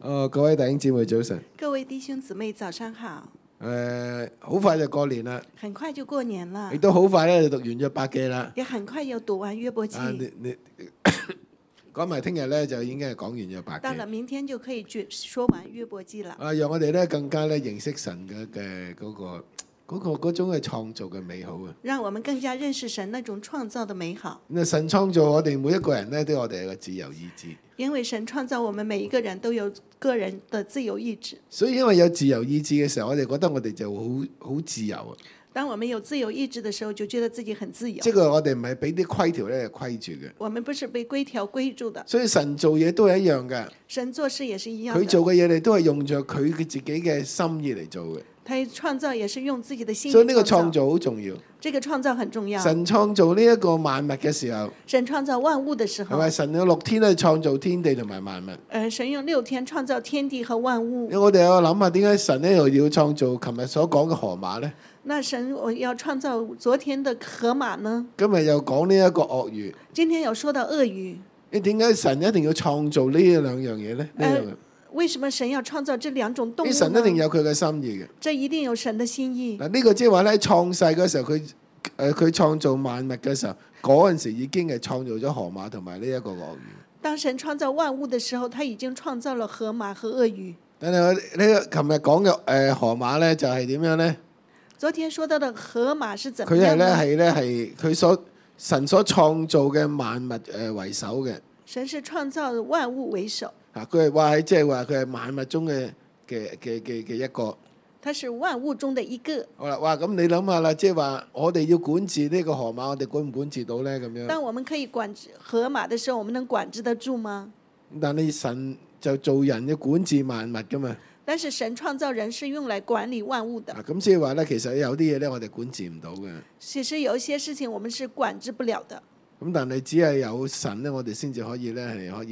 各位弟兄姊妹早晨。 各位弟兄姊妹早上好。 好快就過年啦， 很快就過年了亦，都好快咧就讀完約伯記啦。 也很快又讀完約伯記。 你講埋聽日咧就已經係講完約伯記。 到了明天就可以說完約伯記了。 讓我哋咧更加咧認識神嘅嗰種嘅創造嘅美好啊！ 讓我們更加認識神那種創造的美好。 神創造我哋每一個人咧都有我哋嘅自由意志。 因為神創造我們每一個人都有個人的自由意志。 所以因為有自由意志嘅時候，我哋覺得我哋就好自由啊！ 當我們有自由意志的時候，就覺得自己很自由。 即係我哋唔係俾啲規條咧規住嘅。 我們不是被規條規住的。 所以神做嘢都係一樣嘅。 神做事也是一樣的。 佢做嘅嘢，你都係用着佢自己嘅心意嚟做嘅。 他創造也是用自己的心意。 所以呢個創造好重要。 這個創造很重要。 神創造呢一個萬物嘅時候， 神創造萬物的時候， 係咪神有6天去創造天地同埋萬物？ 神用6天創造天地和萬物。 我哋有諗下，點解神呢又要創造琴日所講嘅河馬呢？ 那神我要創造昨天的河馬呢？ 今日又講呢一個鱷魚。 今天有說到鱷魚。 你點解神一定要創造呢兩樣嘢呢？ 為什麼神要創造這兩種動物呢？ 神一定有佢嘅心意嘅。 這一定有神的心意。 嗱，呢個即係話咧，創世嗰時候佢創造萬物嘅時候，嗰陣時已經係創造咗河馬同埋呢一個鱷魚。 當神創造萬物的時候，他已經創造了河馬和鱷魚。 但係我呢琴日講嘅河馬咧，就係點樣咧？ 昨天說到的河馬是怎麼樣呢？ 佢係佢神所創造嘅萬物為首嘅。 神是創造萬物為首。 佢係話即係話佢係萬物中嘅一個。 它是萬物中的一個。 好啦，哇！咁你諗下啦，即係話我哋要管治呢個河馬，我哋管唔管治到咧？咁樣。 當我們可以管治河馬的時候，我們能管治得住嗎？ 但係神就做人要管治萬物噶嘛。 但是神創造人是用來管理萬物的。 咁即係話咧，其實有啲嘢咧，我哋管治唔到嘅。 其實有一些事情我們是管治不了的。 咁但係只係有神咧，我哋先至可以咧，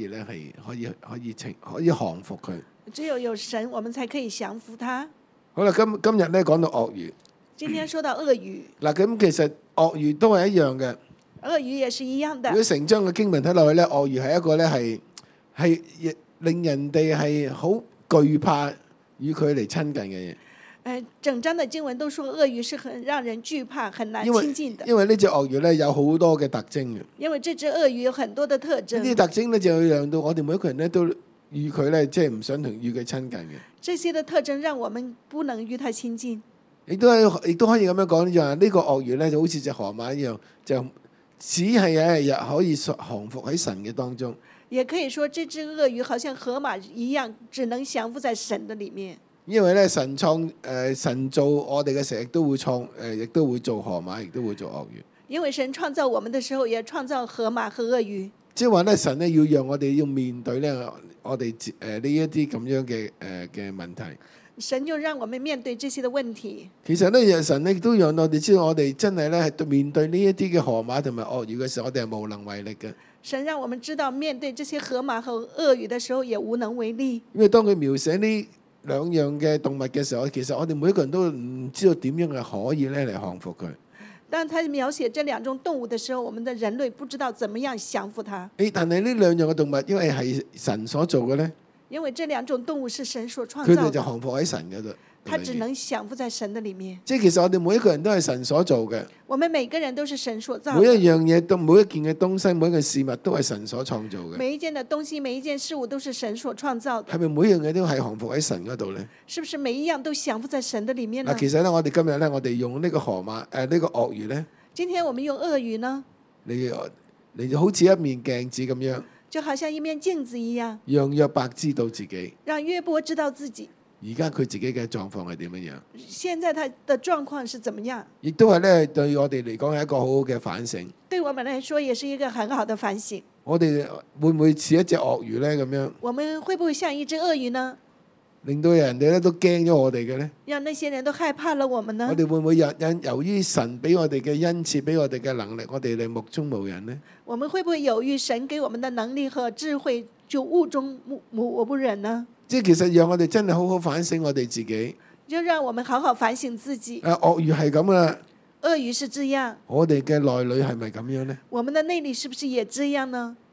可以降服佢。 只有神，我們才可以降服他。 好啦，今日咧講到鱷魚。 今天說到鱷魚。 嗱，咁其實鱷魚都係一樣嘅。 鱷魚也是一樣的。 如果成章嘅經文睇落去咧，鱷魚係一個咧係令人哋係好懼怕與佢嚟親近嘅嘢。 整章的經文都說鱷魚是很讓人懼怕、很難親近的。 因為呢隻鱷魚咧有好多嘅特徵嘅。因為這隻鱷魚有很多的特徵。 呢啲特徵咧就會讓到我哋每一個人咧都與佢咧即係唔想同與佢親近嘅。 這些的特徵讓我們不能與他親近。 亦都可以咁樣講，就係呢個鱷魚咧就好似隻河馬一樣，就只係可以降服喺神嘅當中。 也可以說，這隻鱷魚好像河馬一樣，只能降服在神的裡面。 因為咧神造我哋嘅時候，亦都會做河馬，亦都會做鱷魚。 因為神創造我們的時候，也創造河馬和鱷魚。 即係話咧，神咧要讓我哋要面對咧我哋呢一啲咁樣嘅問題。 神就讓我們面對這些的問題。 其實咧，神亦都讓我哋知道，我哋真係咧係面對呢一啲嘅河馬同埋鱷魚嘅時候，我哋係無能為力嘅。 神讓我們知道，面對這些河馬和鱷魚的時候，也無能為力。 因為當佢描寫呢兩樣嘅動物嘅時候，其實我哋每一個人都唔知道點樣係可以咧嚟降服佢。 當他描寫這兩種動物的時候，我們的人類不知道怎麼樣降服它。 但係呢兩樣嘅動物，因為係神所做嘅咧， 因為這兩種動物是神所創造的，佢哋就降服喺神嗰度。 他只能降服在神的裡面。 即係其實我哋每一個人都係神所做嘅。 我們每個人都是神所造的。 每一樣嘢每一件嘅東西，每一件事物都係神所創造嘅。 每一件的東西，每一件事物都是神所創造的。 係咪每樣嘢都係降服喺神嗰度咧？ 是不是每一樣都降服在神的裡面呢？ 其實咧，我哋今日咧，我哋用呢個河馬呢個鱷魚咧。 今天我們用鱷魚呢？ 你就好似一面鏡子咁樣。 就好像一面鏡子一樣。 讓約伯知道自己。 讓約伯知道自己。 而家佢自己嘅狀況係點樣？ 現在他的狀況是怎麼樣？ 亦都係咧，對我哋嚟講係一個好好嘅反省。 對我們來說，也是一個很好的反省。 我哋會唔會似一隻鱷魚咧？咁樣？ 我們會不會像一隻鱷魚呢？ 令到人哋咧都驚咗我哋嘅咧？ 讓那些人都害怕了我們呢？ 我哋會唔會由於神俾我哋嘅恩賜，俾我哋嘅能力，我哋嚟目中無人呢？ 我們會不會由於神給我們的能力和智慧，就目中無人呢？ 即係其實讓我哋真係好好反省我哋自己。 就讓我們好好反省自己。 鱷魚係咁啊。 鱷魚是這樣。 我哋嘅內裏係咪咁樣呢？ 我們的內裏是不是也這樣呢？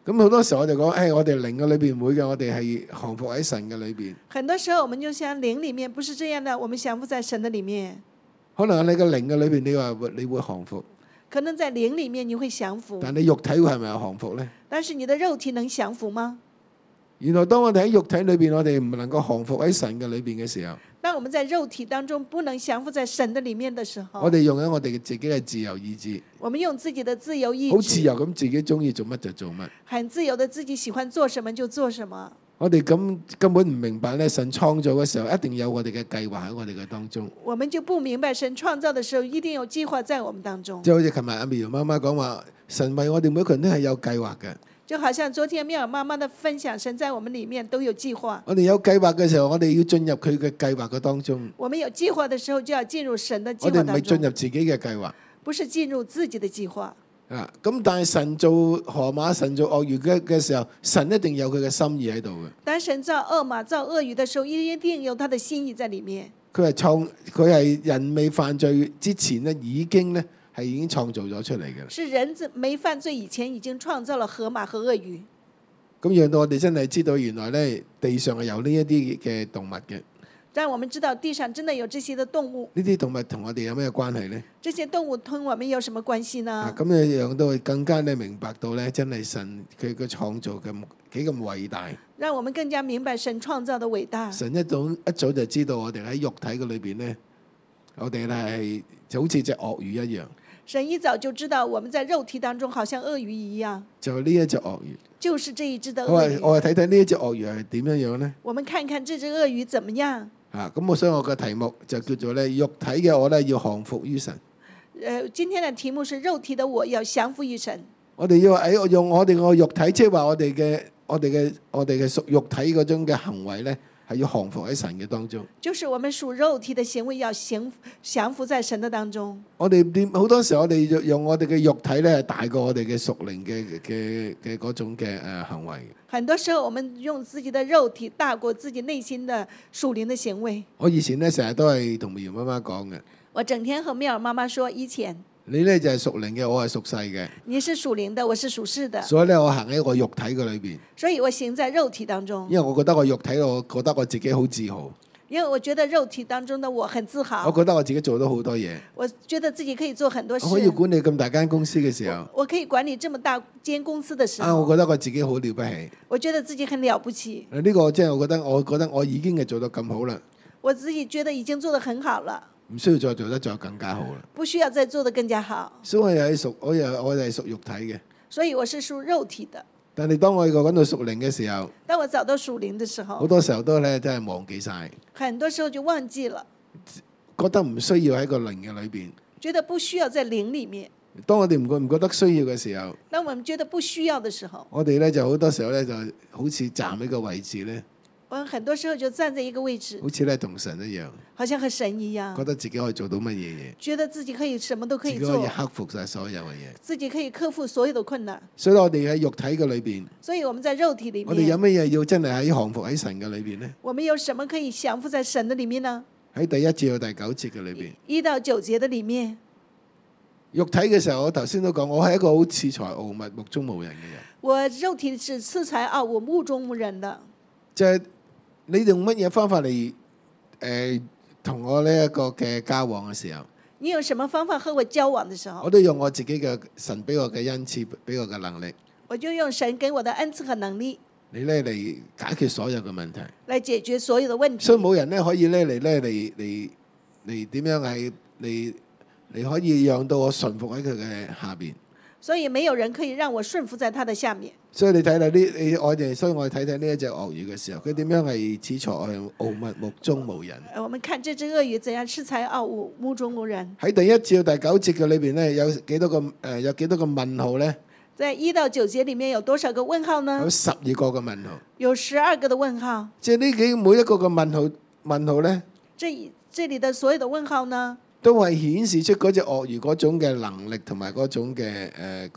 咁好多時候我哋講，我哋靈嘅裏邊唔會嘅，我哋係降服喺神嘅裏邊。 很多時候我們就像靈裡面，不是這樣的，我們降服在神的裡面。 可能喺你嘅靈嘅裏邊，你話你會降服， 可能在靈裡面你會降服， 但你肉體會係咪有降服呢？ 但是你的肉體能降服嗎？ 原來當我哋喺肉體裏邊，我哋唔能夠降服喺神嘅裏邊嘅時候， 當我們在肉體當中不能降服在神的裡面的時候， 我哋用緊我哋自己嘅自由意志， 我們用自己的自由意好自志， 由咁自己中意做乜就做乜。 很自由的自己喜歡做什麼就做什麼。 我哋根本唔明白咧，神創造嘅時候一定有我哋嘅計劃喺我哋嘅當中。 我們就不明白神創造的時候一定有計劃在我們當中。 即係好似琴日阿苗媽媽講話，神為我哋每個人都係有計劃嘅。 就好像昨天妙兒媽媽的分享，神在我們裡面都有計劃。 我哋有計劃嘅時候，我哋要進入佢嘅計劃嘅當中。 我們有計劃的時候，就要進入神的計我哋唔係劃當中。 進入自己嘅計劃。 不是進入自己的計劃。 咁但係神做河馬、神做鱷魚嘅時候，神一定有佢嘅心意喺度嘅。 當神造鱷馬、造鱷魚的時候，一定有他的心意在裡面。 佢係人未犯罪之前咧，已經創造咗出嚟嘅。 是人沒犯罪以前已經創造了河馬和鱷魚。 咁讓到我哋真係知道，原來咧地上係有呢一啲嘅動物嘅。 讓我們知道地上真的有這些的動物。 呢啲動物同我哋有咩關係呢？ 這些動物同我們有什麼關係呢？ 咁你讓到佢更加咧明白到咧，真係神佢嘅創造咁幾咁偉大。 讓我們更加明白神創造的偉大。 神一早就知道我哋喺肉體嘅裏邊咧，我哋係就好似隻鱷魚一樣。 神一早就知道我們在肉體當中好像鱷魚一樣。 就呢一隻鱷魚。 就是這一隻的鱷魚。 我睇睇呢一隻鱷魚係點樣樣呢？ 我們看看這隻鱷魚怎麼樣？ 咁所以我嘅題目就叫做咧，肉體嘅我咧要降服於神。 今天的題目是肉體的我要降服於神。 我哋要用我哋個肉體，即係話我哋嘅屬肉體嗰種嘅行為咧，係要降服喺神嘅當中。 就是我們屬肉體的行為要降服在神的當中。 我哋好多時候我哋用我哋嘅肉體咧，係大過我哋嘅屬靈嘅嗰種嘅行為。 很多時候，我們用自己的肉體大過自己內心的屬靈的行為。 我以前咧成日都係同苗媽媽講嘅。 我整天和妙兒媽媽說，以前你咧就係屬靈嘅，我係屬世嘅。 你是屬靈的，我是屬世的。 所以咧，我行喺我肉體嘅裏邊。 所以我行在肉體當中。 因為我覺得我肉體，我覺得我自己好自豪。 因為我覺得肉體當中的我很自豪。 我覺得我自己做到好多嘢。 我覺得自己可以做很多事。 我可以管理咁大間公司嘅時候。 我可以管理這麼大間公司的時候。 我覺得我自己好了不起。 我覺得自己很了不起。 呢個即係我覺得我已經係做到咁好啦。 我自己覺得已經做得很好了。 唔需要再做得再更加好啦。 不需要再做得更加好。 所以我係屬肉體嘅。 所以我是屬肉體的。 但係當我揾到屬靈嘅時候， 當我找到屬靈的時候， 好多時候都咧真係忘記晒。 很多時候就忘記了， 覺得唔需要喺個靈嘅裏邊， 覺得不需要在靈裡面。 當我哋唔覺得需要嘅時候， 當我們覺得不需要的時候， 我哋咧就好多時候咧就好似站喺個位置咧。 我很多時候就站在一個位置， 好似咧同神一樣， 好像和神一樣， 覺得自己可以做到乜嘢嘢， 覺得自己可以什麼都可以做， 自己可以克服晒所有嘅嘢， 自己可以克服所有的困難。 所以我哋喺肉體嘅裏邊， 所以我們在肉體裡面， 我哋有乜嘢要真係喺降服喺神嘅裏邊呢？ 我們有什麼可以降服在神的裡面呢？ 喺第1至到第9節嘅裏邊 ，1到9節的裡面， 肉體嘅時候，我頭先都講，我係一個好恃才傲物、目中無人嘅人。 我肉體是恃才傲物、目中無人的。 即係你用乜嘢方法嚟同我呢一個嘅交往嘅時候？ 你有什麼方法和我交往的時候？ 我都用我自己嘅神俾我嘅恩賜，俾我嘅能力。 我就用神給我的恩賜和能力， 你咧嚟解決所有嘅問題， 來解決所有的問題。 所以冇人咧可以咧嚟點樣係嚟可以讓到我順服喺佢嘅下邊。 所以沒有人可以讓我順服在他的下面。 所以你睇睇所以我哋睇睇呢一隻鱷魚嘅時候，佢點樣係恃才傲物、目中無人。 我們看這隻鱷魚怎樣恃才傲物、目中無人。 喺第1至到第9節嘅裏邊咧，有幾多個問號咧？在 1到9節裡面有多少個問號呢？ 有12個嘅問號。 有12個的問號。 即係每一個嘅問號咧， 這裡的所有的問號呢， 都係顯示出嗰隻鱷魚嗰種嘅能力同埋嗰種嘅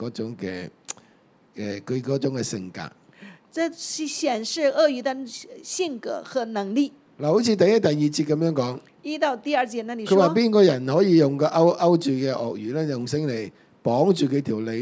佢嗰種嘅性格。 這是顯示鱷魚的性格和能力。 嗱，好似第1、第2節咁樣講。 1到第2節那裡佢話說， 邊個人可以用個勾住嘅鱷魚咧，用繩嚟綁住佢條脷咧？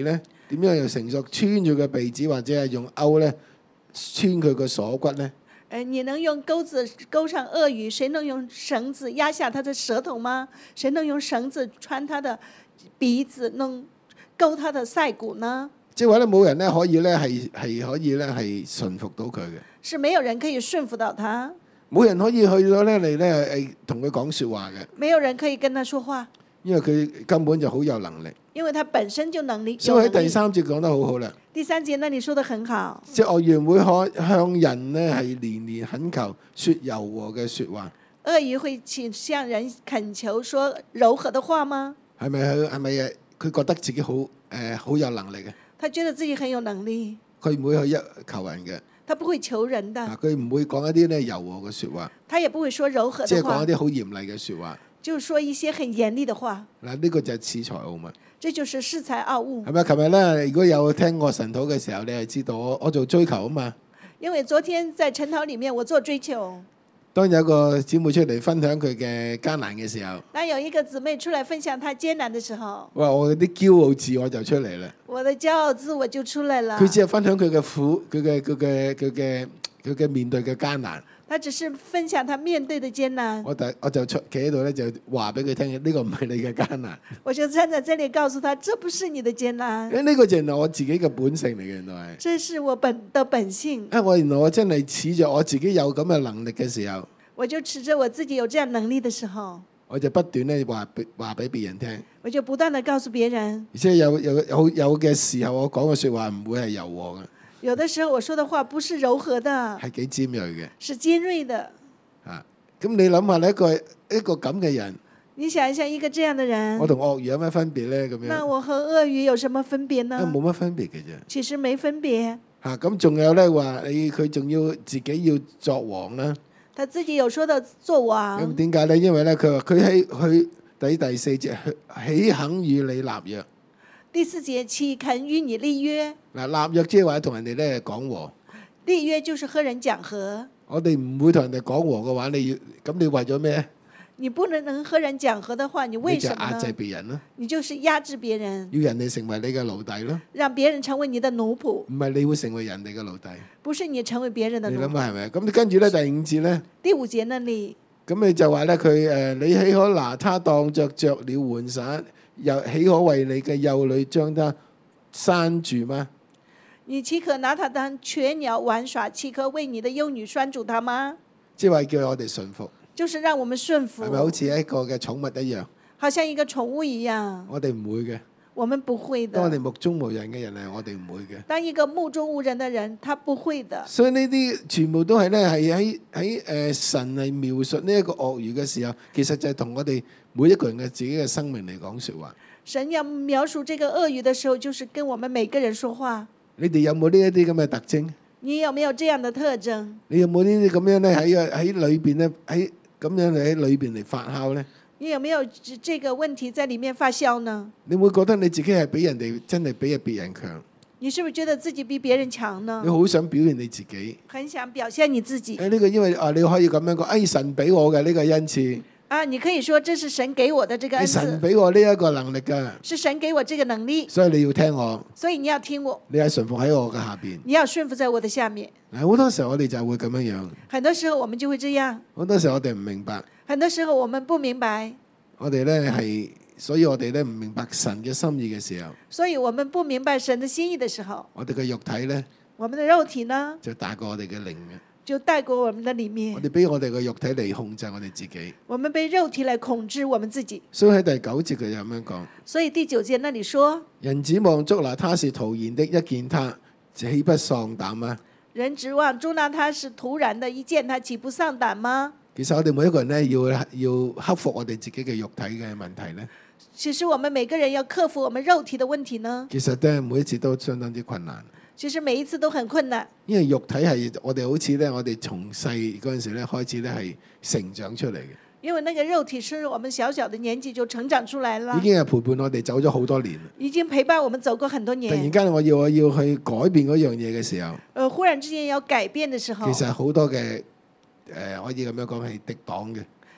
點樣用繩索穿住個鼻子，或者係用鈎咧穿佢個鎖骨咧？ 你能用鈎子勾上鱷魚？誰能用繩子壓下他的舌頭嗎？誰能用繩子穿他的鼻子，勾他的腮骨呢？ 即係話咧，冇人咧可以咧係可以咧係順服到佢嘅。 是沒有人可以順服到他， 冇人可以去到咧嚟咧同佢講説話嘅， 沒有人可以跟他說話， 因為佢根本就好有能力。 因為他本身就能力。 所以喺第3節講得好好啦。 第3節那你說得很好， 即係鱷魚會向人咧係連連懇求説柔和嘅説話。 鱷魚會向人懇求說柔和的話嗎？ 係咪佢覺得自己好有能力嘅？ 他覺得自己很有能力， 佢唔會去求人嘅。 他不會求人的， 佢唔會講一啲咧柔和嘅説話， 他也不會說柔和即係的話， 講一啲好嚴厲嘅説話。 就說一些很嚴厲的話。 嗱，呢個就係恃才傲物。 這就是恃才傲物。 係咪？琴日咧，如果有聽過神討嘅時候，你係知道我做追求啊嘛。 因為昨天在晨禱裡面，我做追求。 當有個姊妹出嚟分享佢嘅艱難嘅時候， 當有一個姊妹出來分享她艱難的時候， 哇！我啲驕傲自我就出嚟啦。 我的驕傲自我就出來了。 佢只係分享佢嘅苦，佢嘅面對嘅艱難。 他只是分享他面對的艱難。 我就企喺度咧，就話俾佢聽，呢個唔係你嘅艱難。 我就站在這裡告訴他，這不是你的艱難。 呢個就係我自己嘅本性嚟嘅，原來係。 這是我的本性。 原來我真係恃着我自己有咁嘅能力嘅時候， 我就恃着我自己有這樣能力的時候， 我就不斷咧話俾別人聽。 我就不斷地告訴別人。 而且有嘅時候，我講嘅説話唔會係柔和嘅。 有的時候我說的話不是柔和的， 係幾尖鋭嘅， 是尖銳的。 咁你諗下咧，一個咁嘅人， 你想一想，一個這樣的人， 我同鱷魚有咩分別咧？咁樣， 那我和鱷魚有什麼分別呢？ 冇乜分別嘅啫。 其實沒分別。 咁仲有咧話佢仲要自己要作王啦。 他自己有說到作王。 咁點解咧？因為咧佢話佢喺第4節，豈肯與你立約？ 第4節，豈肯與你立約？ 立約即係話同人哋咧講和。 立約就是和人講和。 我哋唔會同人哋講和嘅話，你為咗咩？ 你不能和人講和的話，你為什麼呢？ 你就壓制別人啦。 你就是壓制別人， 要人哋成為你嘅奴隸咯。 讓別人成為你的奴僕。 唔係你會成為人哋嘅奴隸。 不是你成為別人的奴僕。 你諗下係咪？咁跟住咧第5節咧。 第5節那裡。 咁你就話咧佢你豈可拿他當作雀鳥玩耍，又豈可為你嘅幼女將他拴住嗎？ 你豈可拿他當雀鳥玩耍？豈可為你的幼女拴住他嗎？ 即係話叫我哋順服， 就是讓我們順服。 係咪好似一個嘅寵物一樣？ 好像一個寵物一樣。 我哋唔會嘅。 我們不會的。 當我哋目中無人嘅人係我哋唔會嘅。 當一個目中無人的人，他不會的。 所以呢啲全部都係咧係喺神係描述呢一個鱷魚嘅時候，其實就係同我哋每一個人嘅自己嘅生命嚟講説話。 神要描述這個鱷魚的時候，就是跟我們每個人說話。 你哋有冇呢一啲咁嘅特徵？ 你有沒有這樣的特徵？ 你有冇呢啲咁樣咧喺裏邊咧喺咁樣喺裏邊嚟發酵咧？ 你有沒有這個問題在裡面發酵呢？ 你會覺得你自己係比人哋真係比別人強？ 你是不是覺得自己比別人強呢？ 你好想表現你自己， 很想表現你自己。 呢個因為你可以咁樣講，神俾我嘅呢個恩賜。 你可以說這是神給我的這個恩賜。 神俾我呢一個能力㗎。 是神給我這個能力。 所以你要聽我。 所以你要聽我。 你係順服喺我嘅下邊。 你要順服在我的下面。 好多時候我哋就會咁樣樣。 很多時候我們就會這樣。 好多時候我哋唔明白。 很多時候我們不明白。 我哋咧係，所以我哋咧唔明白神嘅心意嘅時候。 所以我們不明白神的心意的時候。 我哋嘅肉體咧。 我們的肉體呢？ 就大過我哋嘅靈嘅。 就帶過我們的裡面。 我哋俾我哋嘅肉體嚟控制我哋自己。 我們被肉體來控制我們自己。 所以喺第9節佢就咁樣講。 所以第9節那裡說： 人指望捉拿他是徒然的，一見他豈不喪膽嗎？ 人指望捉拿他是徒然的，一見他豈不喪膽嗎？ 其實我哋每一個人咧要克服我哋自己嘅肉體嘅問題咧。 其實我們每個人要克服我們肉體的問題呢。 其實咧每一次都相當之困難。 其實每一次都很困難， 因為肉體係我哋好似咧，我哋從細嗰陣時咧開始咧係成長出嚟嘅。 因為那個肉體是我們小小的年紀就成長出來了， 已經係陪伴我哋走咗好多年。 已經陪伴我們走過很多年。 突然間我要去改變嗰樣嘢嘅時候， 忽然之間要改變的時候， 其實好多嘅可以咁樣講係敵擋嘅。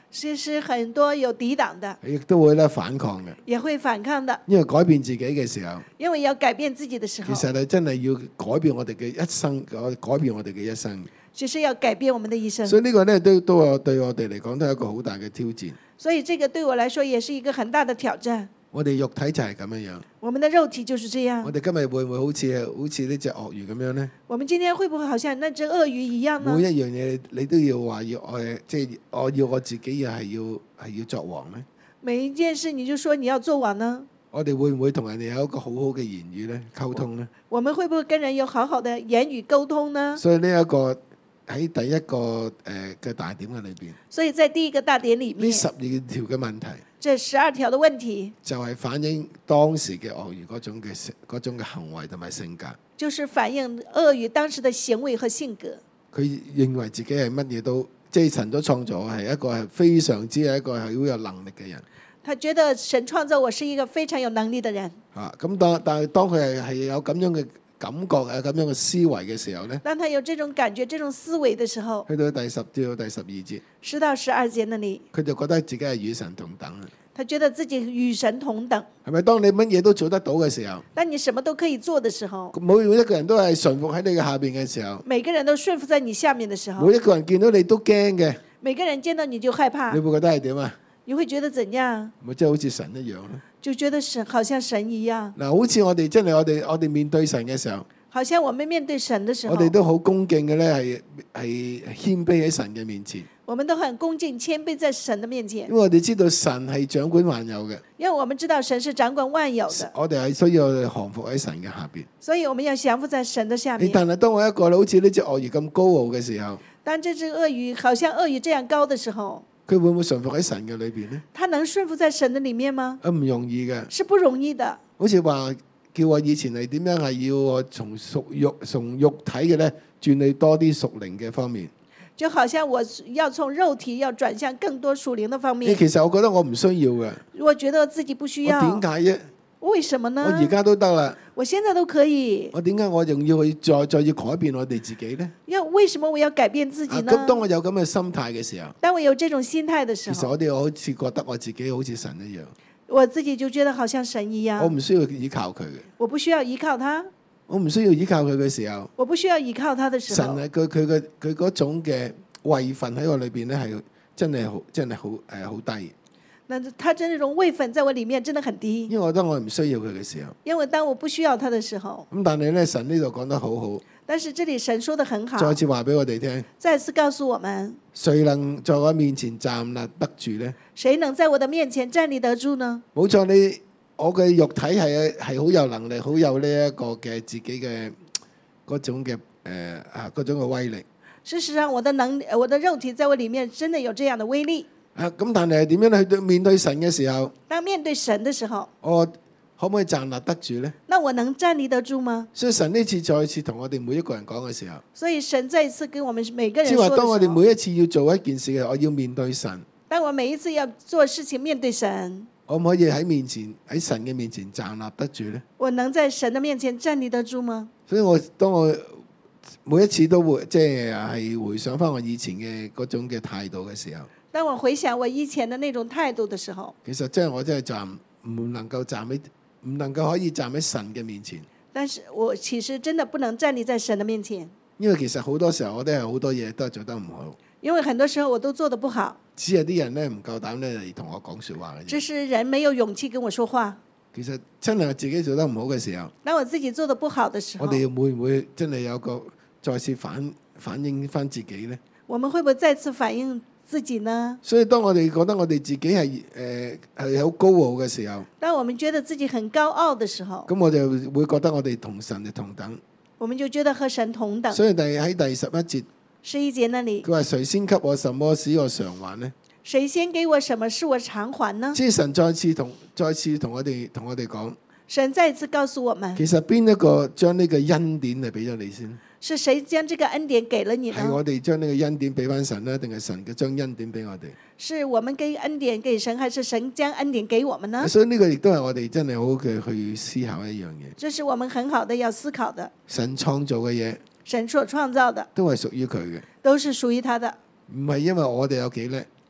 其實很多有抵擋的， 亦都會咧反抗嘅。 也會反抗的， 因為改變自己嘅時候， 因為要改變自己的時候， 其實係真係要改變我哋嘅一生，改變我哋嘅一生。 其實要改變我們的一生。 所以呢個咧都對我哋嚟講都係一個好大嘅挑戰。 所以這個對我來說也是一個很大的挑戰。 我哋肉體就係咁樣樣。 我們的肉體就是這樣。 我哋今日會唔會好似呢隻鱷魚咁樣呢？ 我們今天會不會好像那隻鱷魚一樣呢？ 每一樣嘢你都要話即係我要我自己係要作王呢？ 每一件事你就說你要做王呢？ 我哋會唔會同人哋有一個好好嘅言語呢？溝通呢？ 我們會不會跟人有好好的言語溝通呢？ 所以呢一個喺第一個嘅大點嘅裏邊， 所以在第一個大點裡面， 呢12條嘅問題， 這12條的問題就係反映當時嘅鱷魚嗰種嘅行為同埋性格。 就是反映鱷魚當時的行為和性格。 佢認為自己係乜嘢都，即係神都創造我係一個係非常之係一個係好有能力嘅人。 他覺得神創造我是一個非常有能力的人。 咁但係當佢係有咁樣嘅感覺咁樣嘅思維嘅時候呢， 當他有這種感覺、這種思維的時候， 去到第10到第12節 10到12節那裡， 佢就覺得自己係與神同等。 他覺得自己與神同等。 係咪？當你乜嘢都做得到嘅時候， 當你什麼都可以做的時候， 每一個人都係順服喺你嘅下邊嘅時候， 每個人都順服在你下面的時候， 每一個人見到你都驚嘅， 每個人見到你就害怕你，會覺得係點啊？ 你會覺得怎樣？ 咪即係好似神一樣咯。 就覺得神好像神一樣。 嗱，好似我哋真係我哋面對神嘅時候， 好像我們面對神的時候， 我哋都好恭敬嘅咧，係謙卑喺神嘅面前。 我們都很恭敬謙卑在神的面前， 因為我哋知道神係掌管萬有嘅， 因為我們知道神是掌管萬有的， 我哋係需要降服喺神嘅下邊。 所以我們要降服在神的下面。 但係當我一個好似呢隻鱷魚咁高傲嘅時候， 當這隻鱷魚好像鱷魚這樣高的時候， 佢會唔會順服喺神嘅裏邊呢？ 它能順服在神的裡面嗎？ 唔容易嘅， 是不容易的。 好似話叫我以前係點樣係要我從肉體嘅咧轉去多啲屬靈嘅方面。 就好像我要從肉體要轉向更多屬靈的方面。 其實我覺得我唔需要嘅。 我覺得自己不需要。 我點解啫？ 為什麼呢？ 我而家都得啦。 我現在都可以。 我點解我仲要去再要改變我哋自己呢？ 為什麼我要改變自己呢？ 咁當我有咁嘅心態嘅時候， 當我有這種心態的時候， 其實我哋好似覺得我自己好似神一樣。 我自己就覺得好像神一樣。 我唔需要依靠佢嘅。 我不需要依靠他。 我唔需要依靠佢嘅時候， 我不需要依靠他的時候， 神係佢嗰種嘅位份喺我裏邊咧，係真係好好低。 那他這種位份在我裡面真的很低。 因為我覺得我唔需要佢嘅時候， 因為當我不需要他的時候， 咁但係咧神呢度講得好好。 但是這裡神說得很好， 再次話俾我哋聽， 再次告訴我們， 誰能在我面前站立得住呢？ 誰能在我的面前站立得住呢？ 冇錯，我嘅肉體係好有能力，好有呢一個嘅自己嘅嗰種嘅嗰種嘅威力。 事實上，我的肉體在我裡面真的有這樣的威力。 咁但係點樣去面對神嘅時候？ 當面對神的時候， 我可唔可以站立得住呢？ 那我能站立得住嗎？ 所以神呢次再次同我哋每一個人講嘅時候， 所以神再一次跟我們每個人即係話說的時候， 當我哋每一次要做一件事嘅，我要面對神。 當我每一次要做事情面對神， 我唔可以喺神嘅面前站立得住呢？ 我能在神的面前站立得住嗎？ 所以當我每一次都會即係回想翻我以前嘅嗰種嘅態度嘅時候， 當我回想我以前的那種態度的時候， 其實真係我真係唔能夠可以站喺神嘅面前。 但是我其實真的不能站立在神的面前， 因為其實好多時候我都係好多嘢都係做得唔好。 因為很多時候我都做得不好， 只係啲人咧唔夠膽咧嚟同我講説話嘅啫。 只是人沒有勇氣跟我說話。 其實真係自己做得唔好嘅時候， 當我自己做得不好的時候， 我哋會唔會真係有個再次反映翻自己呢？ 我們會不會再次反映自己呢？ 所以當我哋覺得我哋自己係好高傲嘅時候， 當我們覺得自己很高傲的時候， 咁我就會覺得我哋同神係同等。 我們就覺得和神同等。 所以喺第11節 11節那裡， 佢話誰先給我什麼使我償還呢？ 誰先給我什麼使我償還呢？ 即係神再次同我哋講， 神再次告訴我們， 其實邊一個將呢個恩典嚟俾咗你先？ 是誰將這個恩典給了你呢？ 係我哋將呢個恩典俾翻神呢，定係神嘅將恩典俾我哋？ 是我們給恩典給神，還是神將恩典給我們呢？ 所以呢個亦都係我哋真係好嘅去思考一樣嘢。 這是我們很好的要思考的。 神創造嘅嘢， 神所創造的都係屬於佢嘅， 都是屬於他的， 唔係因為我哋有幾叻，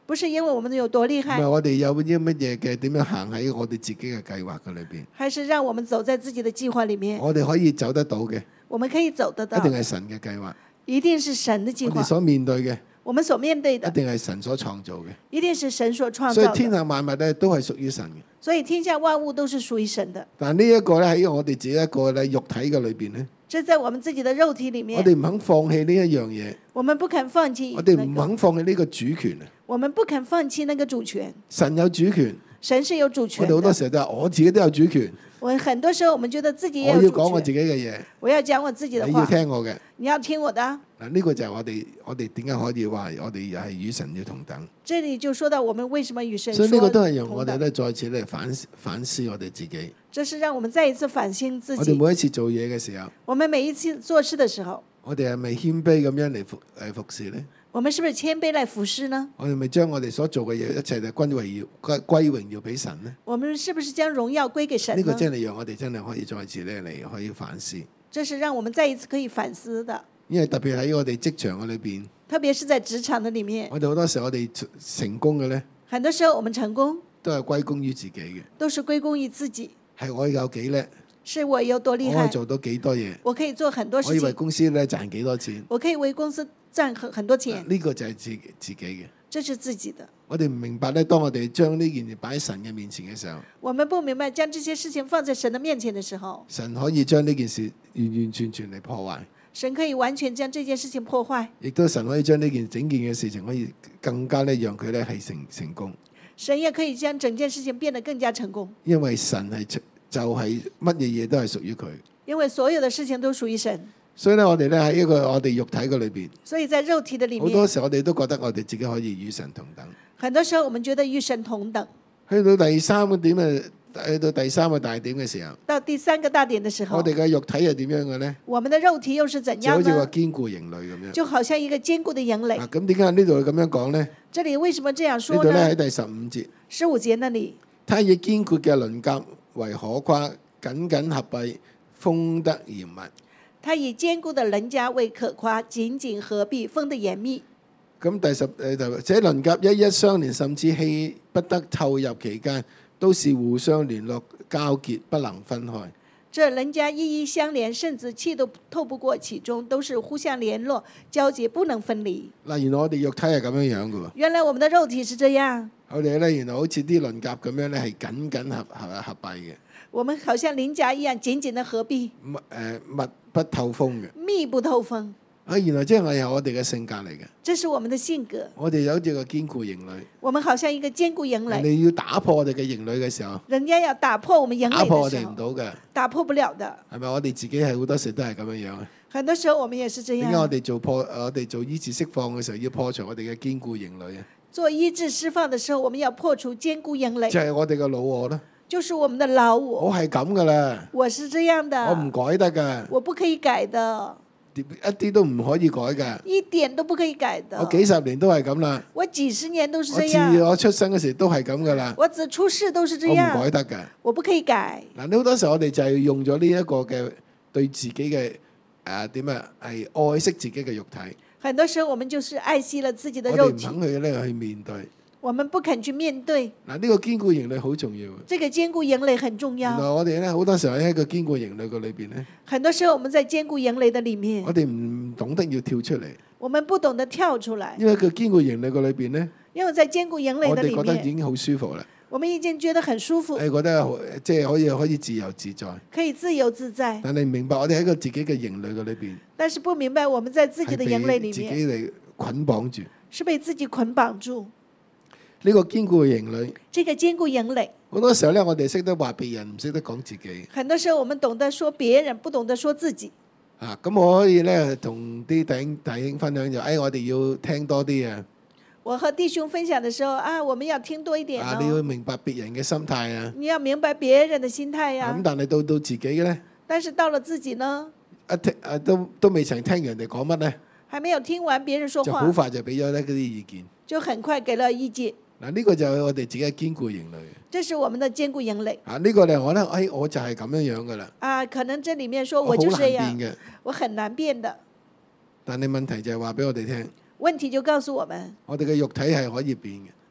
不是因為我們有多厲唔害係，我哋有啲乜嘢嘅點樣行喺我哋自己嘅計劃嘅裏邊， 還是讓我們走在自己的計劃裡面， 我哋可以走得到嘅， 我們可以走得到一定係神嘅計劃。 一定是神的計劃， 我哋所面對嘅我們所面對的一定係神所創造嘅， 一定是神所創所以造的， 天下萬物咧都係屬於神嘅。 所以天下萬物都是屬於神的。 但係呢一個咧喺我哋自己一個咧肉體嘅裏邊咧， 這在我們自己的肉體裡我面， 哋唔肯放棄呢一樣嘢， 我們不肯放棄我哋唔那個， 肯放棄呢個主權啊！ 我們不肯放棄那個主權。 神有主權， 神是有主我權哋好多的。 時候都話我自己都有主權， 我很多時候我們覺得自己我要也有主講我自己權， 嘅嘢， 我要講我自己的你要話， 聽我嘅。 你要聽我的。 嗱，呢個就係我哋點解可以話我哋係與神要同等， 這裡就說到我們為什麼與神所以呢個都係讓同等， 我哋咧再次咧反思我哋自己。 這是讓我們再一次反省自我哋己。 每一次做嘢嘅時候， 我們每一次做事的時候， 我哋係咪謙卑咁樣嚟服侍呢？ 我們是不是謙卑來服侍呢？ 我哋咪將我哋所做嘅嘢一切就歸榮耀俾神呢？ 我們是不是將榮耀歸給神呢？ 呢個真係讓我哋真係可以再次咧嚟可以反思， 這是讓我們再一次可以反思的， 因為特別喺我哋職場嘅裏邊， 特別是在職場的裡面， 我哋好多時候我哋成功嘅咧， 很多時候我們成功都係歸功於自己嘅， 都是歸功於自己， 係我有幾叻， 是我有多厲害， 我可以做到幾多嘢， 我可以做很多我以為事情， 公司咧賺幾多錢， 我可以為公司賺很多錢， 呢個就係自己嘅。 這是自己的。 我哋唔明白咧，當我哋將呢件事擺喺神嘅面前嘅時候， 我們不明白將這些事情放在神的面前的時候， 神可以將呢件事完全嚟破壞， 神可以完全將這件事情破壞， 亦都神可以將呢整件嘅事情可以更加咧讓佢咧係成功， 神也可以將整件事情變得更加成功， 因為神就係乜嘢嘢都係屬於佢。 因為所有的事情都屬於神。 所以咧，我哋咧喺一個我哋肉體嘅裏邊， 所以在肉體的裡好多面， 時候我哋都覺得我哋自己可以與神同等。 很多時候我們覺得與神同等。 去到第三個點啊，去到第三個大點嘅時候， 到第三個大點的時候我，哋嘅肉體係點樣嘅咧？ 我們的肉體又是怎樣就好似話呢？ 堅固營壘咁樣。 就好像一個堅固的營壘。 嗱，咁點解呢度咁樣講咧？ 這裡為什麼這樣呢說呢？ 度咧喺第15節， 15節那裡， 他以堅固嘅鱗甲為可誇，緊緊合閉，封得嚴密。 他以堅固的鱗甲為可誇，緊緊合閉，封得嚴密。 咁第10就這鱗甲一一相連，甚至氣不得透入其間，都是互相聯絡交結，不能分開。 這鱗甲一一相連，甚至氣都透不過其中，都是互相聯絡交結，不能分離。 嗱，原來我哋肉體係咁樣樣嘅喎， 原來我們的肉體是這樣， 我哋咧原來好似啲鱗甲咁樣咧係緊緊合閉嘅， 我們好像鱗甲一樣緊緊的合閉， 密不透風嘅。 密不透風。 啊，原來即係我哋嘅性格嚟嘅。 這是我們的性格。 我哋有一個堅固營壘， 我們好像一個堅固營壘， 你要打破我哋嘅營壘嘅時候， 人家要打破我們營打破我壘的時候， 哋唔到嘅， 打破不了的。 係咪？我哋自己係好多時都係咁樣樣啊。 很多時候我們也是這點解我樣。 哋做醫治釋放嘅時候要破除我哋嘅堅固營壘啊？ 做醫治釋放的時候，我們要破除堅固營壘， 就係我哋嘅老我啦。 就是我們的老我。 我係咁噶啦， 我是這樣我唔的， 改得噶， 我不可以改的， 一啲都唔可以改噶。 一點都不可以改的。 我幾十年都係咁啦， 我幾十年都是我自這樣， 我出生嗰時都係咁噶啦， 我自出世都是這我唔改樣， 得噶。 我不可以改。 嗱，你好多時候我哋就係用咗呢一個嘅對自己嘅點啊，係愛惜自己嘅肉體， 很多時候我們就是愛惜了自己的我哋唔肉體， 肯去咧去面對。 我們不肯去面對。 嗱，呢個堅固營壘好重要。 這個堅固營壘很重原來要。 我哋咧好多時候喺一個堅固營壘嘅裏邊咧， 很多時候我們在堅固營壘的裡面我，哋唔懂得要跳出嚟， 我們不懂得跳出來， 因為個堅固營壘嘅裏邊咧， 因為在堅固營壘的裡我哋覺得已面， 經好舒服啦， 我們已經覺得很舒服， 你覺得即係可以自由自在。 可以自由自在。 但你唔明白，我哋喺個自己嘅營壘嘅裏邊， 但是不明白我們在自己的營壘係被自己裡面嚟捆綁住。 是被自己捆綁住。 呢個堅固嘅營壘， 這個堅固營壘， 好多時候咧，我哋識得話別人，唔識得講自己。 很多時候我們懂得說別人，不懂得說自己。 啊，咁我可以咧同啲弟兄分享就，我哋要聽多啲啊！ 我和弟兄分享的時候啊，我們要聽多一點啊，你要哦。 明白別人嘅心態啊！ 你要明白別人的心態呀咁。但係到自己嘅咧， 但是到了自己呢， 都未曾聽人哋講乜咧， 還沒有聽完別人說就好話， 快就俾咗呢嗰啲意見。 就很快給了意見。 嗱，呢個就係我哋自己嘅堅固營壘。 這是我們的堅固營壘啊，呢個咧我咧，我就係咁樣樣噶啦， 啊。可能這裡面說我好我就是這樣， 難變嘅。 我很難變的。 但係問題就係話俾我哋聽， 問題就告訴我們， 我哋嘅肉體係可以變嘅，